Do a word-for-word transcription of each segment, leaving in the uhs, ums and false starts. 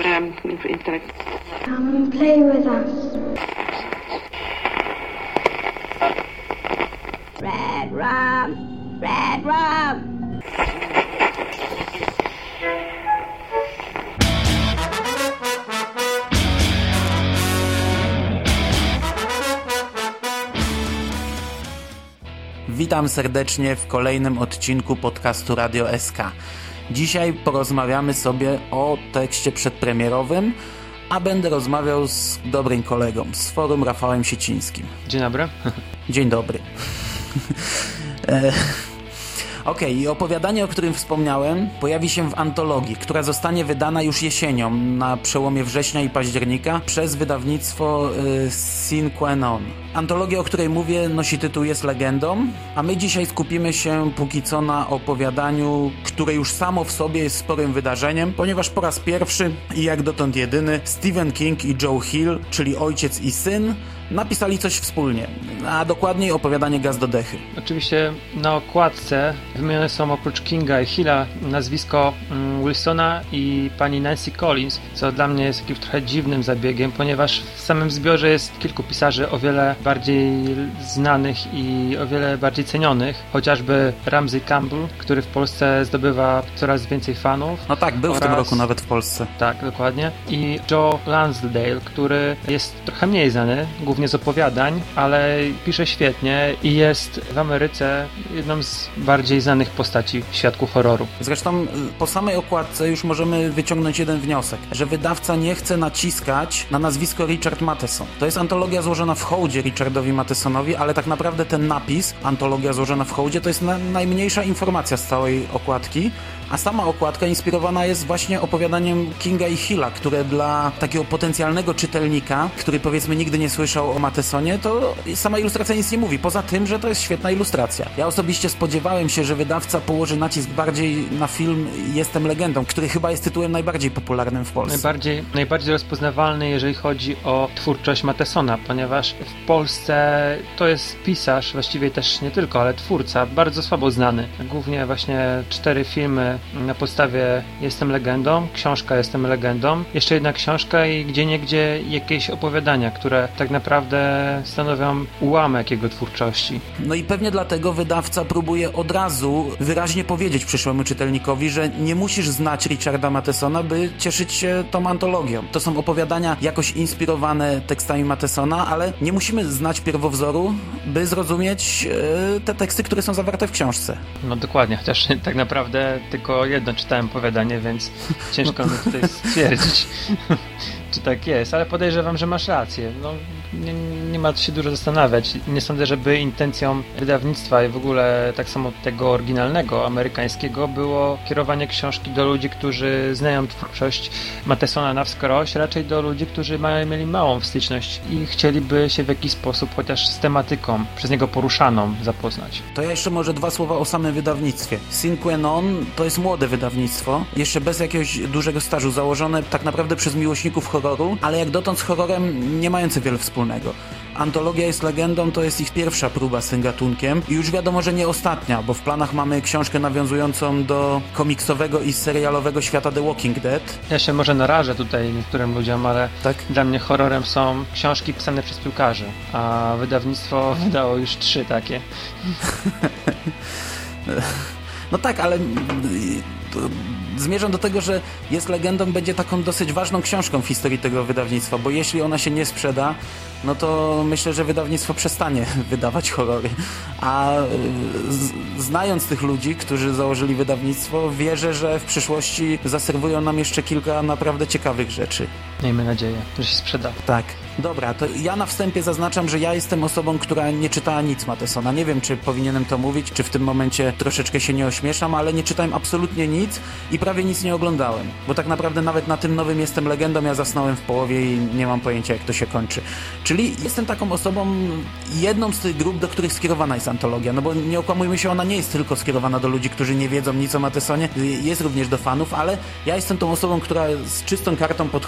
um, intellect. Come and play with us. Red rum, red rum. Witam serdecznie w kolejnym odcinku podcastu Radio S K. Dzisiaj porozmawiamy sobie o tekście przedpremierowym, a będę rozmawiał z dobrym kolegą z forum, Rafałem Siecińskim. Dzień dobry. Dzień dobry. e- Okej, okay, i opowiadanie, o którym wspomniałem, pojawi się w antologii, która zostanie wydana już jesienią, na przełomie września i października, przez wydawnictwo y, Sine Qua Non. Antologia, o której mówię, nosi tytuł Jest legendą, a my dzisiaj skupimy się póki co na opowiadaniu, które już samo w sobie jest sporym wydarzeniem, ponieważ po raz pierwszy i jak dotąd jedyny Stephen King i Joe Hill, czyli ojciec i syn, napisali coś wspólnie, a dokładniej opowiadanie Gaz do dechy. Oczywiście na okładce wymienione są oprócz Kinga i Hilla nazwisko Wilsona i pani Nancy Collins, co dla mnie jest jakimś trochę dziwnym zabiegiem, ponieważ w samym zbiorze jest kilku pisarzy o wiele bardziej znanych i o wiele bardziej cenionych, chociażby Ramsey Campbell, który w Polsce zdobywa coraz więcej fanów. No tak, był oraz, w tym roku nawet w Polsce. Tak, dokładnie. I Joe Lansdale, który jest trochę mniej znany, głównie z opowiadań, ale pisze świetnie i jest w Ameryce jedną z bardziej znanych postaci w świadku horroru. Zresztą po samej okładce już możemy wyciągnąć jeden wniosek, że wydawca nie chce naciskać na nazwisko Richard Matheson. To jest antologia złożona w hołdzie Richardowi Mathesonowi, ale tak naprawdę ten napis, antologia złożona w hołdzie, to jest na, najmniejsza informacja z całej okładki, a sama okładka inspirowana jest właśnie opowiadaniem Kinga i Hilla, które dla takiego potencjalnego czytelnika, który powiedzmy nigdy nie słyszał o Mathesonie, to sama ilustracja nic nie mówi, poza tym, że to jest świetna ilustracja. Ja osobiście spodziewałem się, że wydawca położy nacisk bardziej na film Jestem legendą, który chyba jest tytułem najbardziej popularnym w Polsce. Najbardziej, najbardziej rozpoznawalny, jeżeli chodzi o twórczość Mathesona, ponieważ w Polsce to jest pisarz, właściwie też nie tylko, ale twórca, bardzo słabo znany. Głównie właśnie cztery filmy na podstawie Jestem legendą, książka Jestem legendą, jeszcze jedna książka i gdzieniegdzie jakieś opowiadania, które tak naprawdę stanowią ułamek jego twórczości. No i pewnie dlatego wydawca próbuje od razu wyraźnie powiedzieć przyszłemu czytelnikowi, że nie musisz znać Richarda Mathesona, by cieszyć się tą antologią. To są opowiadania jakoś inspirowane tekstami Mathesona, ale nie musimy znać pierwowzoru, by zrozumieć yy, te teksty, które są zawarte w książce. No dokładnie, chociaż tak naprawdę tylko jedno czytałem opowiadanie, więc ciężko mi tutaj stwierdzić, czy tak jest, ale podejrzewam, że masz rację. No, nie, nie ma się dużo zastanawiać. Nie sądzę, żeby intencją wydawnictwa i w ogóle tak samo tego oryginalnego, amerykańskiego było kierowanie książki do ludzi, którzy znają twórczość Mathesona na wskroś, raczej do ludzi, którzy mają, mieli małą styczność i chcieliby się w jakiś sposób chociaż z tematyką przez niego poruszaną zapoznać. To ja jeszcze może dwa słowa o samym wydawnictwie. Sine Qua Non to jest młode wydawnictwo, jeszcze bez jakiegoś dużego stażu, założone tak naprawdę przez miłośników horroru, ale jak dotąd z horrorem nie mające wiele wspólnego. Antologia Jest legendą to jest ich pierwsza próba z tym gatunkiem i już wiadomo, że nie ostatnia, bo w planach mamy książkę nawiązującą do komiksowego i serialowego świata The Walking Dead. Ja się może narażę tutaj niektórym ludziom, ale tak? Dla mnie horrorem są książki pisane przez piłkarzy, a wydawnictwo wydało już trzy takie. No tak, ale zmierzam do tego, że Jest legendą będzie taką dosyć ważną książką w historii tego wydawnictwa, bo jeśli ona się nie sprzeda, no to myślę, że wydawnictwo przestanie wydawać horrory. A z, znając tych ludzi, którzy założyli wydawnictwo, wierzę, że w przyszłości zaserwują nam jeszcze kilka naprawdę ciekawych rzeczy. Miejmy nadzieję, że się sprzeda. Tak. Dobra, to ja na wstępie zaznaczam, że ja jestem osobą, która nie czytała nic Mathesona. Nie wiem, czy powinienem to mówić, czy w tym momencie troszeczkę się nie ośmieszam, ale nie czytałem absolutnie nic i prawie nic nie oglądałem. Bo tak naprawdę nawet na tym nowym Jestem legendą ja zasnąłem w połowie i nie mam pojęcia, jak to się kończy. Czyli jestem taką osobą, jedną z tych grup, do których skierowana jest antologia. No bo nie okłamujmy się, ona nie jest tylko skierowana do ludzi, którzy nie wiedzą nic o Mathesonie. Jest również do fanów, ale ja jestem tą osobą, która z czystą kartą podchodzi, nic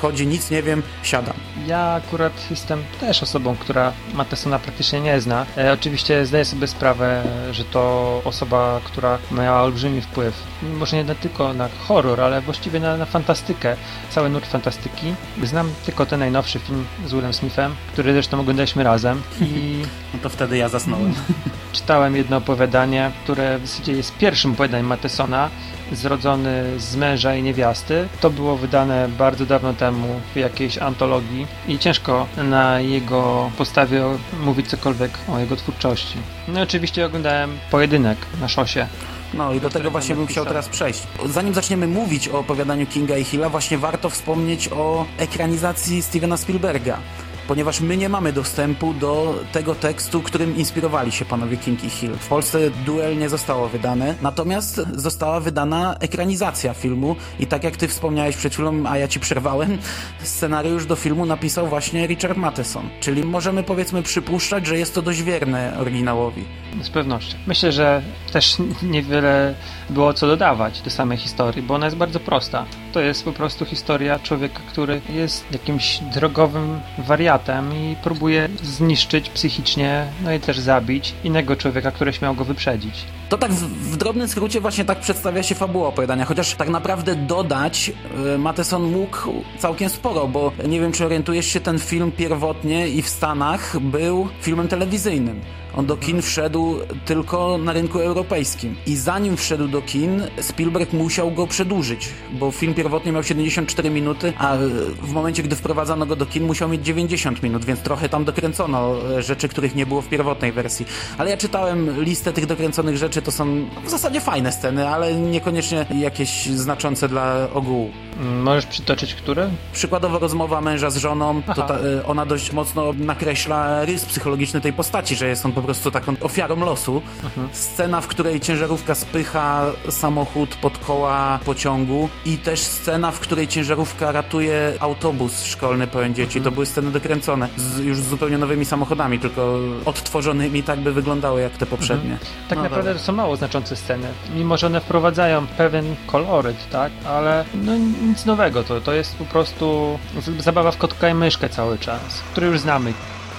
nic nie wiem, siadam. Ja akurat jestem też osobą, która Mattesona praktycznie nie zna. E, oczywiście zdaję sobie sprawę, że to osoba, która miała olbrzymi wpływ, może nie tylko na horror, ale właściwie na, na fantastykę, cały nurt fantastyki. Znam tylko ten najnowszy film z Willem Smithem, który zresztą oglądaliśmy razem i... No to wtedy ja zasnąłem. Czytałem jedno opowiadanie, które w zasadzie jest pierwszym opowiadaniem Mattesona, zrodzony z męża i niewiasty. To było wydane bardzo dawno temu w jakiejś antologii i ciężko na jego podstawie mówić cokolwiek o jego twórczości. No i oczywiście oglądałem pojedynek na szosie. No i do tego właśnie bym chciał teraz przejść. Zanim zaczniemy mówić o opowiadaniu Kinga i Hilla, właśnie warto wspomnieć o ekranizacji Stevena Spielberga. Ponieważ my nie mamy dostępu do tego tekstu, którym inspirowali się panowie King i Hill. W Polsce Duel nie zostało wydane, natomiast została wydana ekranizacja filmu i tak jak ty wspomniałeś przed chwilą, a ja ci przerwałem, scenariusz do filmu napisał właśnie Richard Matheson. Czyli możemy powiedzmy przypuszczać, że jest to dość wierne oryginałowi. Z pewnością. Myślę, że też niewiele było co dodawać do samej historii, bo ona jest bardzo prosta. To jest po prostu historia człowieka, który jest jakimś drogowym wariatem i próbuje zniszczyć psychicznie, no i też zabić innego człowieka, który śmiał go wyprzedzić. To tak w, w drobnym skrócie właśnie tak przedstawia się fabuła opowiadania, chociaż tak naprawdę dodać y, Matheson mógł całkiem sporo, bo nie wiem, czy orientujesz się, ten film pierwotnie i w Stanach był filmem telewizyjnym. On do kin wszedł tylko na rynku europejskim. I zanim wszedł do kin, Spielberg musiał go przedłużyć, bo film pierwotnie miał siedemdziesiąt cztery minuty, a w momencie, gdy wprowadzano go do kin, musiał mieć dziewięćdziesiąt minut, więc trochę tam dokręcono rzeczy, których nie było w pierwotnej wersji. Ale ja czytałem listę tych dokręconych rzeczy, to są w zasadzie fajne sceny, ale niekoniecznie jakieś znaczące dla ogółu. Możesz przytoczyć które? Przykładowo rozmowa męża z żoną, to ta, ona dość mocno nakreśla rys psychologiczny tej postaci, że jest on po prostu taką ofiarą losu. Mhm. Scena, w której ciężarówka spycha samochód pod koła pociągu i też scena, w której ciężarówka ratuje autobus szkolny pełen dzieci. Mhm. To były sceny dokręcone z, już z zupełnie nowymi samochodami, tylko odtworzonymi tak, by wyglądały jak te poprzednie. Mhm. Tak no, naprawdę dobra. To są mało znaczące sceny, mimo że one wprowadzają pewien koloryt, tak? Ale no nic nowego, to, to jest po prostu zabawa w kotka i myszkę cały czas, który już znamy.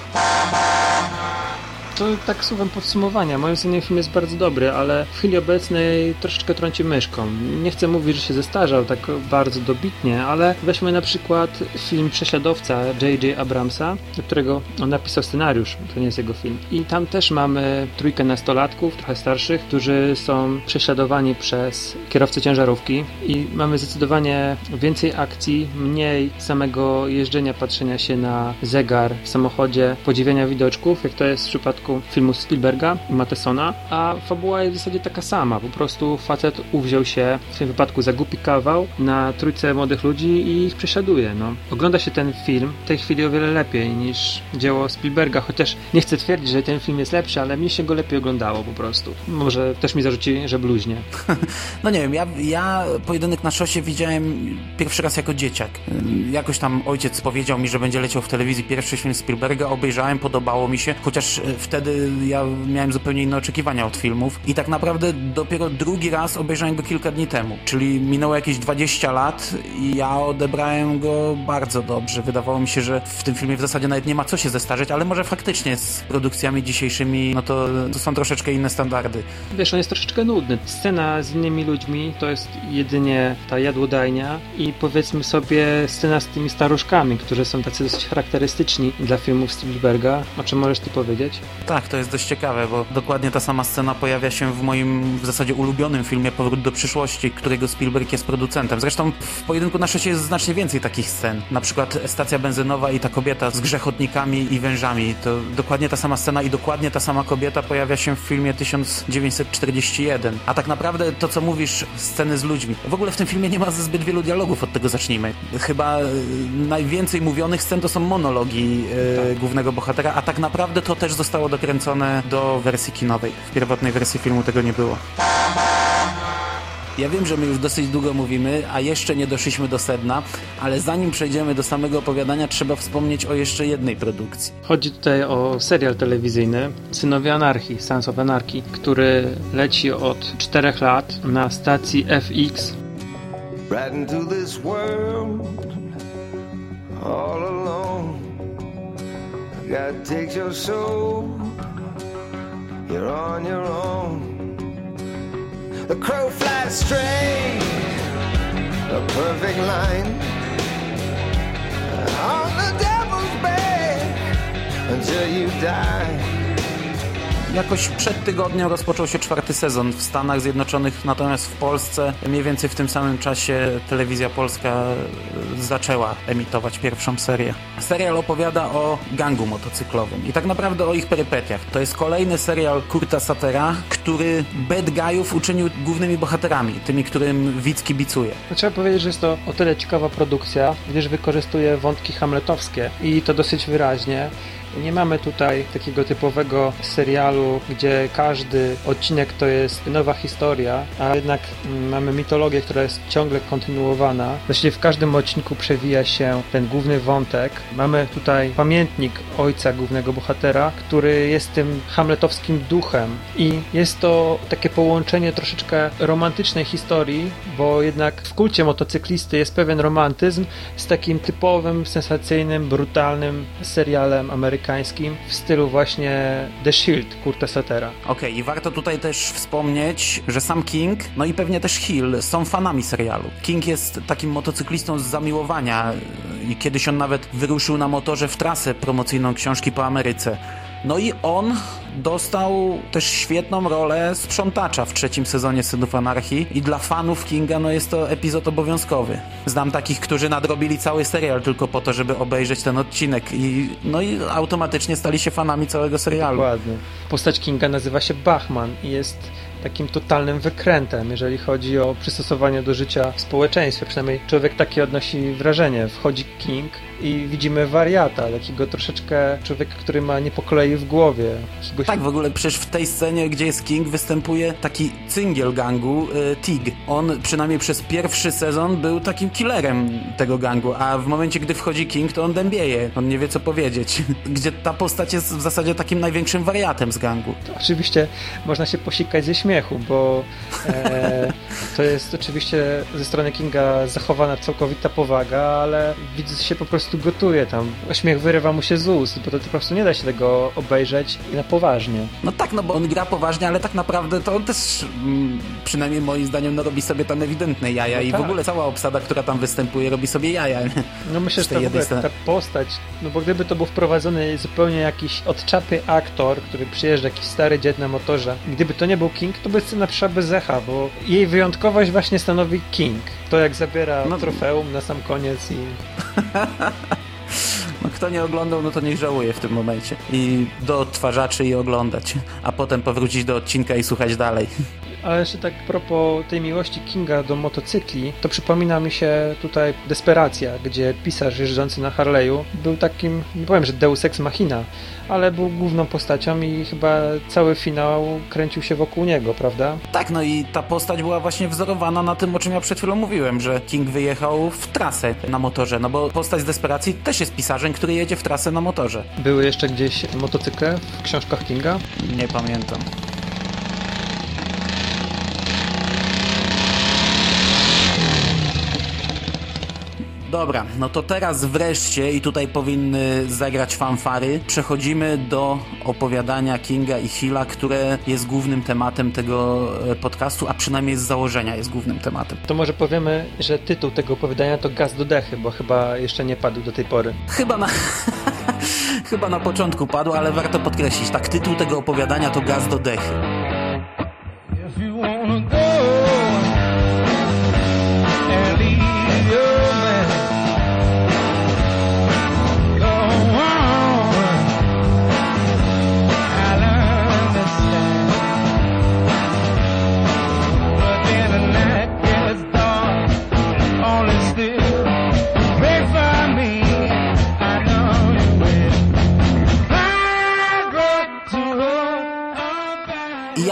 To tak słowem podsumowania. Moim zdaniem film jest bardzo dobry, ale w chwili obecnej troszeczkę trąci myszką. Nie chcę mówić, że się zestarzał tak bardzo dobitnie, ale weźmy na przykład film Prześladowca J J Abramsa, do którego on napisał scenariusz, to nie jest jego film. I tam też mamy trójkę nastolatków, trochę starszych, którzy są prześladowani przez kierowcę ciężarówki i mamy zdecydowanie więcej akcji, mniej samego jeżdżenia, patrzenia się na zegar w samochodzie, podziwiania widoczków, jak to jest w przypadku filmu Spielberga i Mathesona, a fabuła jest w zasadzie taka sama. Po prostu facet uwziął się, w tym wypadku za głupi kawał, na trójce młodych ludzi i ich prześladuje. No. Ogląda się ten film w tej chwili o wiele lepiej niż dzieło Spielberga, chociaż nie chcę twierdzić, że ten film jest lepszy, ale mi się go lepiej oglądało po prostu. Może też mi zarzuci, że bluźnie. No nie wiem, ja, ja Pojedynek na szosie widziałem pierwszy raz jako dzieciak. Jakoś tam ojciec powiedział mi, że będzie leciał w telewizji pierwszy film Spielberga, obejrzałem, podobało mi się, chociaż wtedy ja miałem zupełnie inne oczekiwania od filmów i tak naprawdę dopiero drugi raz obejrzałem go kilka dni temu, czyli minęło jakieś dwadzieścia lat i ja odebrałem go bardzo dobrze. Wydawało mi się, że w tym filmie w zasadzie nawet nie ma co się zestarzeć, ale może faktycznie z produkcjami dzisiejszymi, no to, to są troszeczkę inne standardy. Wiesz, on jest troszeczkę nudny. Scena z innymi ludźmi to jest jedynie ta jadłodajnia i powiedzmy sobie scena z tymi staruszkami, którzy są tacy dosyć charakterystyczni dla filmów Spielberga. O czym możesz ty powiedzieć? Tak, to jest dość ciekawe, bo dokładnie ta sama scena pojawia się w moim w zasadzie ulubionym filmie Powrót do przyszłości, którego Spielberg jest producentem. Zresztą w Pojedynku na szosie jest znacznie więcej takich scen. Na przykład stacja benzynowa i ta kobieta z grzechotnikami i wężami. To dokładnie ta sama scena i dokładnie ta sama kobieta pojawia się w filmie tysiąc dziewięćset czterdzieści jeden. A tak naprawdę to, co mówisz, sceny z ludźmi. W ogóle w tym filmie nie ma zbyt wielu dialogów, od tego zacznijmy. Chyba najwięcej mówionych scen to są monologi e, tak. głównego bohatera, a tak naprawdę to też zostało dokręcone do wersji kinowej. W pierwotnej wersji filmu tego nie było. Ja wiem, że my już dosyć długo mówimy, a jeszcze nie doszliśmy do sedna, ale zanim przejdziemy do samego opowiadania, trzeba wspomnieć o jeszcze jednej produkcji. Chodzi tutaj o serial telewizyjny Synowie Anarchii, Sons of Anarchy, który leci od czterech lat na stacji F X. Right into this world all alone. God takes your soul, you're on your own. The crow flies straight, a perfect line, on the devil's back until you die. Jakoś przed tygodniem rozpoczął się czwarty sezon w Stanach Zjednoczonych, natomiast w Polsce mniej więcej w tym samym czasie Telewizja Polska zaczęła emitować pierwszą serię. Serial opowiada o gangu motocyklowym i tak naprawdę o ich perypetiach. To jest kolejny serial Kurta Suttera, który bad guyów uczynił głównymi bohaterami, tymi, którym widz kibicuje. No, trzeba powiedzieć, że jest to o tyle ciekawa produkcja, gdyż wykorzystuje wątki hamletowskie i to dosyć wyraźnie. Nie mamy tutaj takiego typowego serialu, gdzie każdy odcinek to jest nowa historia, a jednak mamy mitologię, która jest ciągle kontynuowana. Właściwie w każdym odcinku przewija się ten główny wątek. Mamy tutaj pamiętnik ojca głównego bohatera, który jest tym hamletowskim duchem i jest to takie połączenie troszeczkę romantycznej historii, bo jednak w kulcie motocyklisty jest pewien romantyzm z takim typowym, sensacyjnym, brutalnym serialem amerykańskim w stylu właśnie The Shield Kurta Suttera. Okej, okay, i warto tutaj też wspomnieć, że sam King, no i pewnie też Hill są fanami serialu. King jest takim motocyklistą z zamiłowania i kiedyś on nawet wyruszył na motorze w trasę promocyjną książki po Ameryce. No i on dostał też świetną rolę sprzątacza w trzecim sezonie Synów Anarchii i dla fanów Kinga no jest to epizod obowiązkowy. Znam takich, którzy nadrobili cały serial tylko po to, żeby obejrzeć ten odcinek i no i automatycznie stali się fanami całego serialu. Dokładnie. Postać Kinga nazywa się Bachman i jest takim totalnym wykrętem, jeżeli chodzi o przystosowanie do życia w społeczeństwie. Przynajmniej człowiek takie odnosi wrażenie. Wchodzi King i widzimy wariata, takiego troszeczkę człowieka, który ma nie po kolei w głowie. Jakiegoś... Tak, w ogóle przecież w tej scenie, gdzie jest King, występuje taki cyngiel gangu, y, Tig. On przynajmniej przez pierwszy sezon był takim killerem tego gangu, a w momencie, gdy wchodzi King, to on dębieje. On nie wie, co powiedzieć. Gdzie ta postać jest w zasadzie takim największym wariatem z gangu. To oczywiście można się posikać ze śmiechu, bo e, to jest oczywiście ze strony Kinga zachowana całkowita powaga, ale widz się po prostu gotuje tam. Śmiech wyrywa mu się z ust, bo to po prostu nie da się tego obejrzeć na poważnie. No tak, no bo on gra poważnie, ale tak naprawdę to on też mm, przynajmniej moim zdaniem no robi sobie tam ewidentne jaja no i tak. W ogóle cała obsada, która tam występuje, robi sobie jaja. No myślę, że ta, w ogóle, ta postać, no bo gdyby to był wprowadzony zupełnie jakiś od czapy aktor, który przyjeżdża, jakiś stary dziad na motorze, gdyby to nie był King, to by scena przyszła bez echa, bo jej wyjątkowość właśnie stanowi King. To jak zabiera no, trofeum na sam koniec i... No kto nie oglądał, no to niech żałuje w tym momencie. I do odtwarzaczy i oglądać, a potem powrócić do odcinka i słuchać dalej. Ale jeszcze tak a propos tej miłości Kinga do motocykli, to przypomina mi się tutaj Desperacja, gdzie pisarz jeżdżący na Harley'u był takim, nie powiem, że deus ex machina, ale był główną postacią i chyba cały finał kręcił się wokół niego, prawda? Tak, no i ta postać była właśnie wzorowana na tym, o czym ja przed chwilą mówiłem, że King wyjechał w trasę na motorze, no bo postać z Desperacji też jest pisarzem, który jedzie w trasę na motorze. Były jeszcze gdzieś motocykle w książkach Kinga? Nie pamiętam. Dobra, no to teraz wreszcie, i tutaj powinny zagrać fanfary, przechodzimy do opowiadania Kinga i Hilla, które jest głównym tematem tego podcastu, a przynajmniej z założenia jest głównym tematem. To może powiemy, że tytuł tego opowiadania to Gaz do dechy, bo chyba jeszcze nie padł do tej pory. Chyba na... chyba na początku padł, ale warto podkreślić, tak, tytuł tego opowiadania to Gaz do dechy.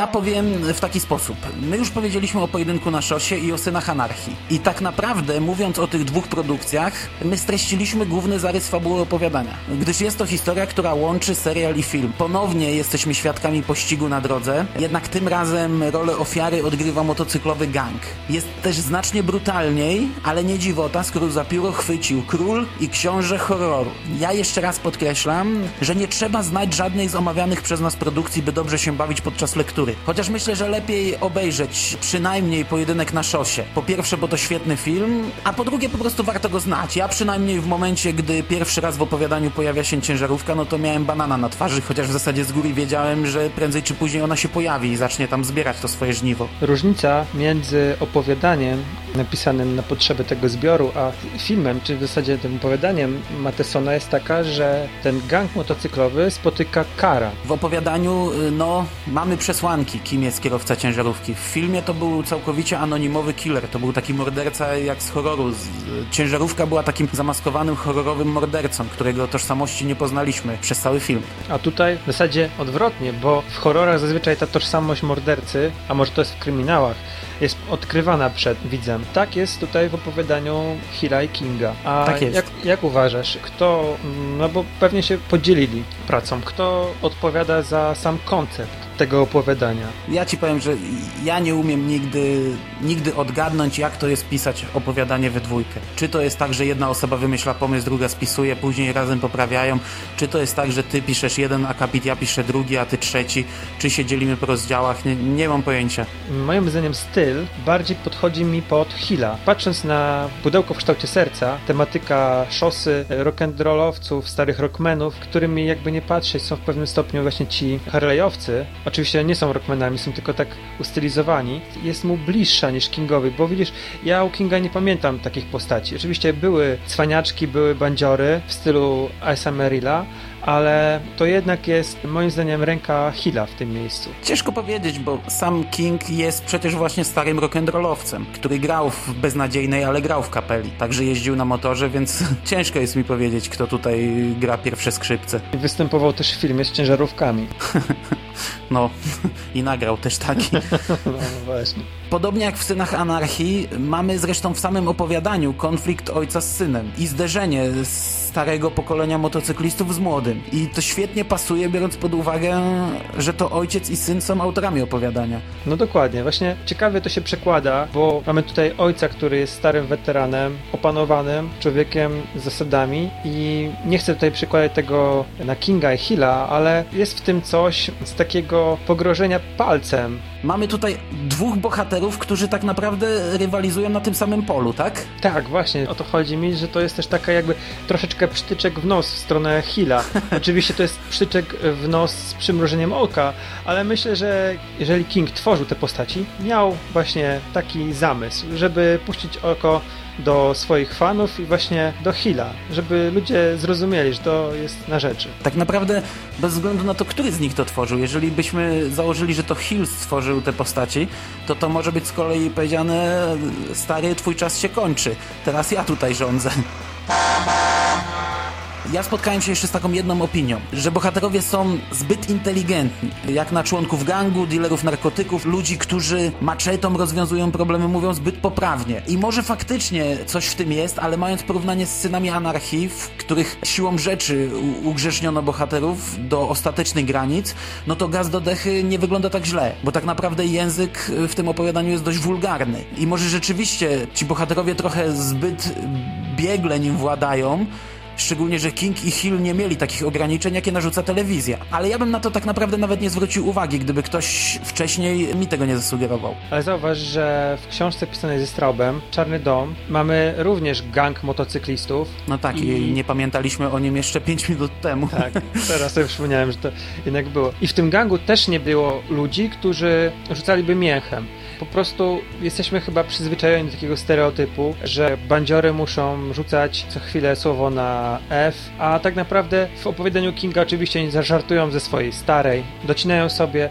Ja powiem w taki sposób. My już powiedzieliśmy o Pojedynku na szosie i o Synach Anarchii. I tak naprawdę, mówiąc o tych dwóch produkcjach, my streściliśmy główny zarys fabuły opowiadania. Gdyż jest to historia, która łączy serial i film. Ponownie jesteśmy świadkami pościgu na drodze, jednak tym razem rolę ofiary odgrywa motocyklowy gang. Jest też znacznie brutalniej, ale nie dziwota, skoro za pióro chwycił król i książę horroru. Ja jeszcze raz podkreślam, że nie trzeba znać żadnej z omawianych przez nas produkcji, by dobrze się bawić podczas lektury. Chociaż myślę, że lepiej obejrzeć przynajmniej Pojedynek na szosie. Po pierwsze, bo to świetny film, a po drugie, po prostu warto go znać. Ja przynajmniej w momencie, gdy pierwszy raz w opowiadaniu pojawia się ciężarówka, no to miałem banana na twarzy, chociaż w zasadzie z góry wiedziałem, że prędzej czy później ona się pojawi i zacznie tam zbierać to swoje żniwo. Różnica między opowiadaniem napisanym na potrzeby tego zbioru, a filmem, czy w zasadzie tym opowiadaniem Mattesona jest taka, że ten gang motocyklowy spotyka kara. W opowiadaniu, no, mamy przesłanki, kim jest kierowca ciężarówki. W filmie to był całkowicie anonimowy killer, to był taki morderca jak z horroru. Ciężarówka była takim zamaskowanym, horrorowym mordercą, którego tożsamości nie poznaliśmy przez cały film. A tutaj w zasadzie odwrotnie, bo w horrorach zazwyczaj ta tożsamość mordercy, a może to jest w kryminałach, jest odkrywana przed widzem. Tak jest tutaj w opowiadaniu Hilla i Kinga. A tak jest. Jak, jak uważasz, kto, no bo pewnie się podzielili pracą, kto odpowiada za sam koncept tego opowiadania? Ja ci powiem, że ja nie umiem nigdy, nigdy odgadnąć, jak to jest pisać opowiadanie we dwójkę. Czy to jest tak, że jedna osoba wymyśla pomysł, druga spisuje, później razem poprawiają, czy to jest tak, że ty piszesz jeden akapit, ja piszę drugi, a ty trzeci, czy się dzielimy po rozdziałach, nie, nie mam pojęcia. Moim zdaniem styl bardziej podchodzi mi pod Hilla. Patrząc na Pudełko w kształcie serca, tematyka szosy, rock'n'rollowców, starych rockmenów, którymi jakby nie patrzeć są w pewnym stopniu właśnie ci Harley'owcy. Oczywiście nie są rockmenami, są tylko tak ustylizowani. Jest mu bliższa niż Kingowi, bo widzisz, ja u Kinga nie pamiętam takich postaci. Oczywiście były cwaniaczki, były bandziory w stylu Ice'a Merrilla, ale to jednak jest moim zdaniem ręka Hilla w tym miejscu. Ciężko powiedzieć, bo sam King jest przecież właśnie starym rock'n'rollowcem, który grał w beznadziejnej, ale grał w kapeli. Także jeździł na motorze, więc ciężko jest mi powiedzieć, kto tutaj gra pierwsze skrzypce. I występował też w filmie z ciężarówkami. No, i nagrał też taki. No właśnie. Podobnie jak w Synach Anarchii, mamy zresztą w samym opowiadaniu konflikt ojca z synem i zderzenie starego pokolenia motocyklistów z młodym. I to świetnie pasuje, biorąc pod uwagę, że to ojciec i syn są autorami opowiadania. No dokładnie. Właśnie ciekawie to się przekłada, bo mamy tutaj ojca, który jest starym weteranem, opanowanym człowiekiem z zasadami i nie chcę tutaj przekładać tego na Kinga i Hilla, ale jest w tym coś z takiego pogrożenia palcem. Mamy tutaj dwóch bohaterów, którzy tak naprawdę rywalizują na tym samym polu, tak? Tak, właśnie. O to chodzi mi, że to jest też taka jakby troszeczkę przytyczek w nos w stronę Hilla. Oczywiście to jest przytyczek w nos z przymrużeniem oka, ale myślę, że jeżeli King tworzył te postaci, miał właśnie taki zamysł, żeby puścić oko do swoich fanów i właśnie do Hilla, żeby ludzie zrozumieli, że to jest na rzeczy. Tak naprawdę bez względu na to, który z nich to tworzył, jeżeli byśmy założyli, że to Hill stworzył te postaci, to to może być z kolei powiedziane: stary, twój czas się kończy, teraz ja tutaj rządzę. Ja spotkałem się jeszcze z taką jedną opinią, że bohaterowie są zbyt inteligentni, jak na członków gangu, dealerów narkotyków, ludzi, którzy maczetą rozwiązują problemy, mówią zbyt poprawnie. I może faktycznie coś w tym jest, ale mając porównanie z Synami Anarchii, w których siłą rzeczy ugrzeczniono bohaterów do ostatecznych granic, no to Gaz do Dechy nie wygląda tak źle, bo tak naprawdę język w tym opowiadaniu jest dość wulgarny. I może rzeczywiście ci bohaterowie trochę zbyt biegle nim władają, szczególnie, że King i Hill nie mieli takich ograniczeń, jakie narzuca telewizja. Ale ja bym na to tak naprawdę nawet nie zwrócił uwagi, gdyby ktoś wcześniej mi tego nie zasugerował. Ale zauważ, że w książce pisanej ze Straubem, Czarny Dom, mamy również gang motocyklistów. No tak, i, i nie pamiętaliśmy o nim jeszcze pięć minut temu. Tak, teraz sobie przypomniałem, że to jednak było. I w tym gangu też nie było ludzi, którzy rzucaliby mięchem. Po prostu jesteśmy chyba przyzwyczajeni do takiego stereotypu, że bandziory muszą rzucać co chwilę słowo na F, a tak naprawdę w opowiadaniu Kinga oczywiście oni zażartują ze swojej starej, docinają sobie. To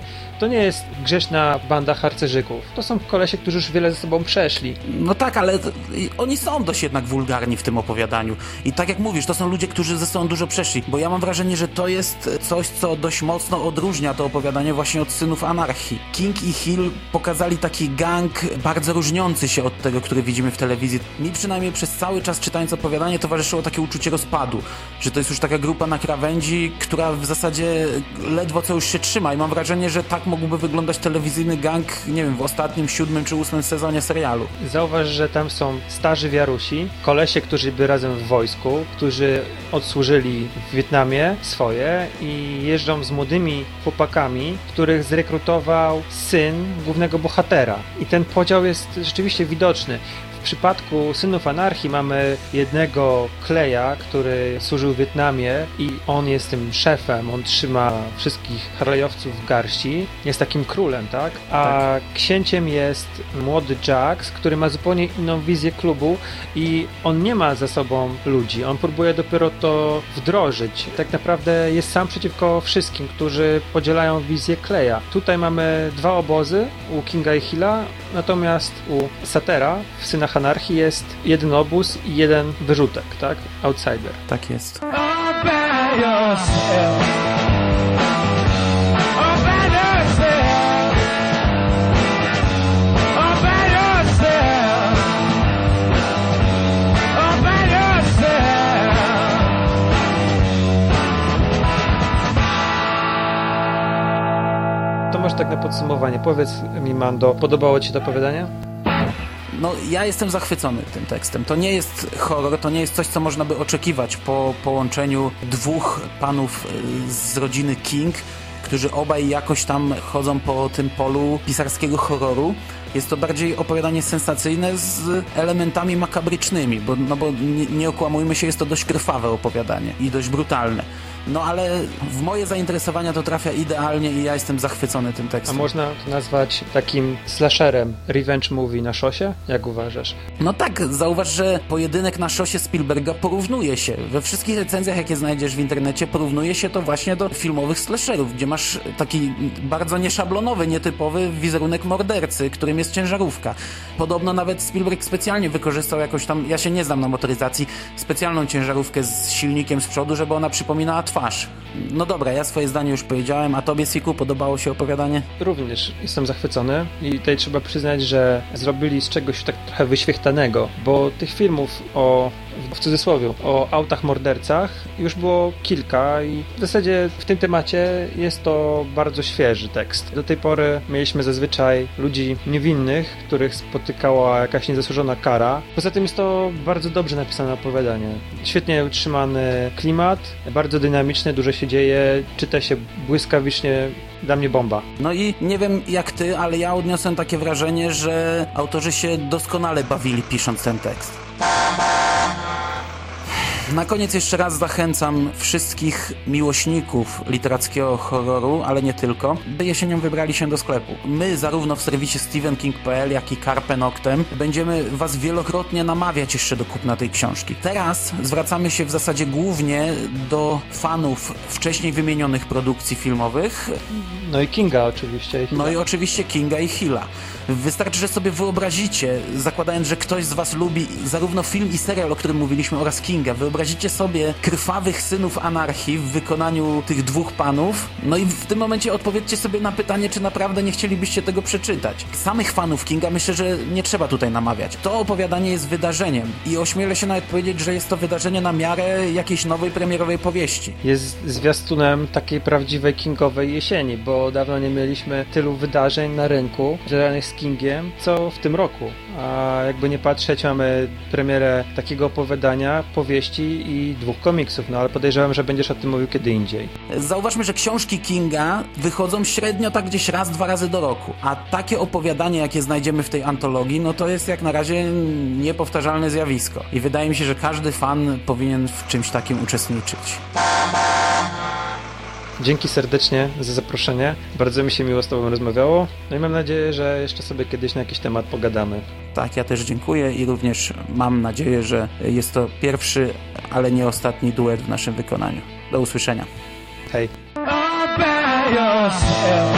To nie jest grzeszna banda harcerzyków. To są kolesie, którzy już wiele ze sobą przeszli. No tak, ale to, oni są dość jednak wulgarni w tym opowiadaniu. I tak jak mówisz, to są ludzie, którzy ze sobą dużo przeszli, bo ja mam wrażenie, że to jest coś, co dość mocno odróżnia to opowiadanie właśnie od Synów Anarchii. King i Hill pokazali taki gang bardzo różniący się od tego, który widzimy w telewizji. Mi przynajmniej przez cały czas czytając opowiadanie towarzyszyło takie uczucie rozpadu, że to jest już taka grupa na krawędzi, która w zasadzie ledwo co już się trzyma i mam wrażenie, że tak mógłby wyglądać telewizyjny gang, nie wiem, w ostatnim, siódmym czy ósmym sezonie serialu. Zauważ, że tam są starzy wiarusi, kolesie, którzy byli razem w wojsku, którzy odsłużyli w Wietnamie swoje i jeżdżą z młodymi chłopakami, których zrekrutował syn głównego bohatera. I ten podział jest rzeczywiście widoczny. W przypadku Synów Anarchii mamy jednego Kleja, który służył w Wietnamie i on jest tym szefem, on trzyma wszystkich Harley'owców w garści, jest takim królem, tak? A tak. Księciem jest młody Jax, który ma zupełnie inną wizję klubu i on nie ma za sobą ludzi, on próbuje dopiero to wdrożyć. Tak naprawdę jest sam przeciwko wszystkim, którzy podzielają wizję Kleja. Tutaj mamy dwa obozy, u Kinga i Hilla, natomiast u Satera w Synach Anarchii jest jeden obóz i jeden wyrzutek, tak? Outsider. Tak jest. To może tak na podsumowanie. Powiedz mi, Mando, podobało ci to opowiadanie? No, ja jestem zachwycony tym tekstem. To nie jest horror, to nie jest coś, co można by oczekiwać po połączeniu dwóch panów z rodziny King, którzy obaj jakoś tam chodzą po tym polu pisarskiego horroru. Jest to bardziej opowiadanie sensacyjne z elementami makabrycznymi, bo, no bo nie, nie okłamujmy się, jest to dość krwawe opowiadanie i dość brutalne. No ale w moje zainteresowania to trafia idealnie i ja jestem zachwycony tym tekstem. A można to nazwać takim slasherem revenge movie na szosie? Jak uważasz? No tak, zauważ, że pojedynek na szosie Spielberga porównuje się. We wszystkich recenzjach, jakie znajdziesz w internecie, porównuje się to właśnie do filmowych slasherów, gdzie masz taki bardzo nieszablonowy, nietypowy wizerunek mordercy, którym jest ciężarówka. Podobno nawet Spielberg specjalnie wykorzystał jakoś tam, ja się nie znam na motoryzacji, specjalną ciężarówkę z silnikiem z przodu, żeby ona przypominała twarz. No dobra, ja swoje zdanie już powiedziałem, a tobie, Siku, podobało się opowiadanie? Również jestem zachwycony i tutaj trzeba przyznać, że zrobili z czegoś tak trochę wyświechtanego, bo tych filmów o, w cudzysłowie, o autach mordercach już było kilka i w zasadzie w tym temacie jest to bardzo świeży tekst. Do tej pory mieliśmy zazwyczaj ludzi niewinnych, których spotykała jakaś niezasłużona kara. Poza tym jest to bardzo dobrze napisane opowiadanie. Świetnie utrzymany klimat, bardzo dynamiczny, dużo się dzieje, czyta się błyskawicznie, dla mnie bomba. No i nie wiem jak ty, ale ja odniosłem takie wrażenie, że autorzy się doskonale bawili pisząc ten tekst. Na koniec jeszcze raz zachęcam wszystkich miłośników literackiego horroru, ale nie tylko, by jesienią wybrali się do sklepu. My, zarówno w serwisie Stephen King kropka p l, jak i Carpe Noctem, będziemy was wielokrotnie namawiać jeszcze do kupna tej książki. Teraz zwracamy się w zasadzie głównie do fanów wcześniej wymienionych produkcji filmowych. No i Kinga oczywiście. No i oczywiście Kinga i Hilla. Wystarczy, że sobie wyobrazicie, zakładając, że ktoś z was lubi zarówno film i serial, o którym mówiliśmy, oraz Kinga, wyobrazicie sobie krwawych Synów Anarchii w wykonaniu tych dwóch panów, no i w tym momencie odpowiedzcie sobie na pytanie, czy naprawdę nie chcielibyście tego przeczytać. Samych fanów Kinga myślę, że nie trzeba tutaj namawiać. To opowiadanie jest wydarzeniem i ośmielę się nawet powiedzieć, że jest to wydarzenie na miarę jakiejś nowej premierowej powieści. Jest zwiastunem takiej prawdziwej Kingowej jesieni, bo dawno nie mieliśmy tylu wydarzeń na rynku związanych z Kingiem, co w tym roku. A jakby nie patrzeć, mamy premierę takiego opowiadania, powieści i dwóch komiksów, no ale podejrzewam, że będziesz o tym mówił kiedy indziej. Zauważmy, że książki Kinga wychodzą średnio tak gdzieś raz, dwa razy do roku, a takie opowiadanie, jakie znajdziemy w tej antologii, no to jest jak na razie niepowtarzalne zjawisko. I wydaje mi się, że każdy fan powinien w czymś takim uczestniczyć. Dzięki serdecznie za zaproszenie. Bardzo mi się miło z tobą rozmawiało. No i mam nadzieję, że jeszcze sobie kiedyś na jakiś temat pogadamy. Tak, ja też dziękuję i również mam nadzieję, że jest to pierwszy, ale nie ostatni duet w naszym wykonaniu. Do usłyszenia. Hej.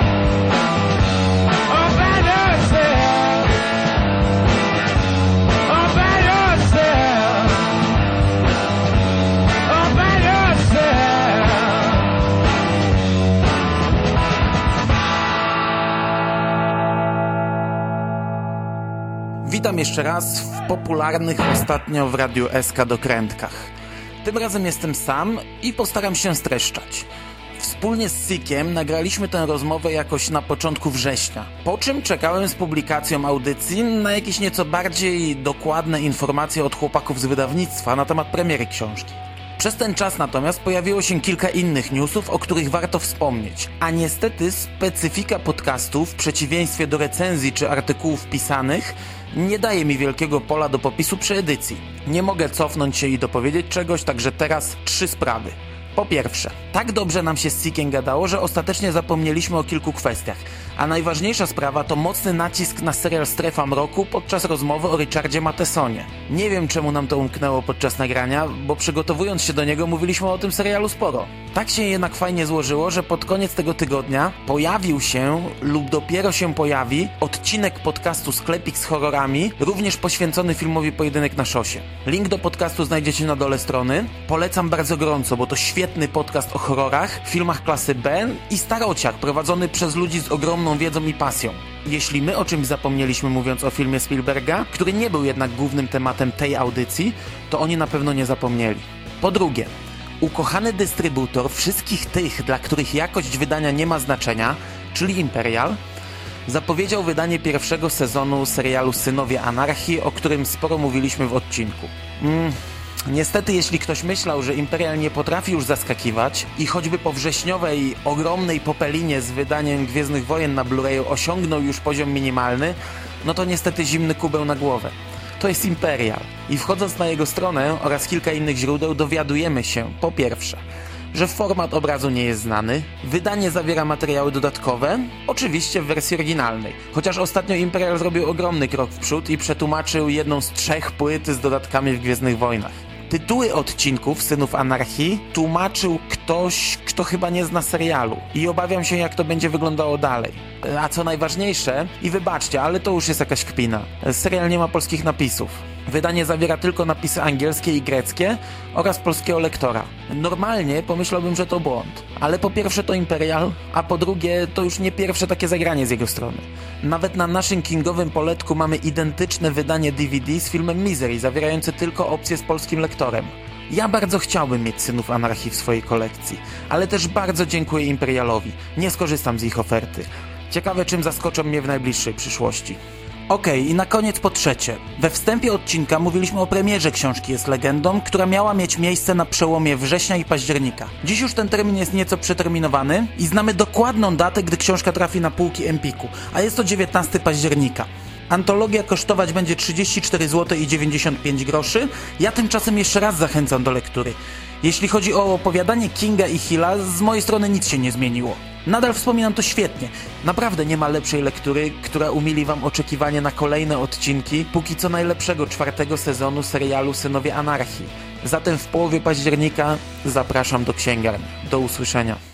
Witam jeszcze raz w popularnych ostatnio w Radiu S K dokrętkach. Tym razem jestem sam i postaram się streszczać. Wspólnie z Sikiem nagraliśmy tę rozmowę jakoś na początku września, po czym czekałem z publikacją audycji na jakieś nieco bardziej dokładne informacje od chłopaków z wydawnictwa na temat premiery książki. Przez ten czas natomiast pojawiło się kilka innych newsów, o których warto wspomnieć, a niestety specyfika podcastu w przeciwieństwie do recenzji czy artykułów pisanych nie daje mi wielkiego pola do popisu przy edycji. Nie mogę cofnąć się i dopowiedzieć czegoś, także teraz trzy sprawy. Po pierwsze, tak dobrze nam się z Sikiem gadało, że ostatecznie zapomnieliśmy o kilku kwestiach, a najważniejsza sprawa to mocny nacisk na serial Strefa Mroku podczas rozmowy o Richardzie Mathesonie. Nie wiem, czemu nam to umknęło podczas nagrania, bo przygotowując się do niego mówiliśmy o tym serialu sporo. Tak się jednak fajnie złożyło, że pod koniec tego tygodnia pojawił się lub dopiero się pojawi odcinek podcastu Sklepik z horrorami, również poświęcony filmowi Pojedynek na szosie. Link do podcastu znajdziecie na dole strony. Polecam bardzo gorąco, bo to świetny podcast o horrorach, filmach klasy B i starociach prowadzony przez ludzi z ogromną wiedzą i pasją. Jeśli my o czymś zapomnieliśmy mówiąc o filmie Spielberga, który nie był jednak głównym tematem tej audycji, to oni na pewno nie zapomnieli. Po drugie, ukochany dystrybutor wszystkich tych, dla których jakość wydania nie ma znaczenia, czyli Imperial, zapowiedział wydanie pierwszego sezonu serialu Synowie Anarchii, o którym sporo mówiliśmy w odcinku. Mm, niestety, jeśli ktoś myślał, że Imperial nie potrafi już zaskakiwać i choćby po wrześniowej, ogromnej popelinie z wydaniem Gwiezdnych Wojen na Blu-rayu osiągnął już poziom minimalny, no to niestety zimny kubeł na głowę. To jest Imperial i wchodząc na jego stronę oraz kilka innych źródeł dowiadujemy się, po pierwsze, że format obrazu nie jest znany, wydanie zawiera materiały dodatkowe, oczywiście w wersji oryginalnej, chociaż ostatnio Imperial zrobił ogromny krok w przód i przetłumaczył jedną z trzech płyt z dodatkami w Gwiezdnych Wojnach. Tytuły odcinków Synów Anarchii tłumaczył ktoś, kto chyba nie zna serialu i obawiam się, jak to będzie wyglądało dalej. A co najważniejsze, i wybaczcie, ale to już jest jakaś kpina, serial nie ma polskich napisów. Wydanie zawiera tylko napisy angielskie i greckie oraz polskiego lektora. Normalnie pomyślałbym, że to błąd. Ale po pierwsze to Imperial, a po drugie to już nie pierwsze takie zagranie z jego strony. Nawet na naszym kingowym poletku mamy identyczne wydanie D V D z filmem Misery, zawierające tylko opcję z polskim lektorem. Ja bardzo chciałbym mieć Synów Anarchii w swojej kolekcji, ale też bardzo dziękuję Imperialowi. Nie skorzystam z ich oferty. Ciekawe, czym zaskoczą mnie w najbliższej przyszłości. Okej, okay, i na koniec po trzecie. We wstępie odcinka mówiliśmy o premierze książki Jest legendą, która miała mieć miejsce na przełomie września i października. Dziś już ten termin jest nieco przeterminowany i znamy dokładną datę, gdy książka trafi na półki Empiku, a jest to dziewiętnastego października. Antologia kosztować będzie trzydzieści cztery złote i dziewięćdziesiąt pięć groszy. Ja tymczasem jeszcze raz zachęcam do lektury. Jeśli chodzi o opowiadanie Kinga i Hilla, z mojej strony nic się nie zmieniło. Nadal wspominam to świetnie. Naprawdę nie ma lepszej lektury, która umili wam oczekiwanie na kolejne odcinki póki co najlepszego czwartego sezonu serialu Synowie Anarchii. Zatem w połowie października zapraszam do księgarni. Do usłyszenia.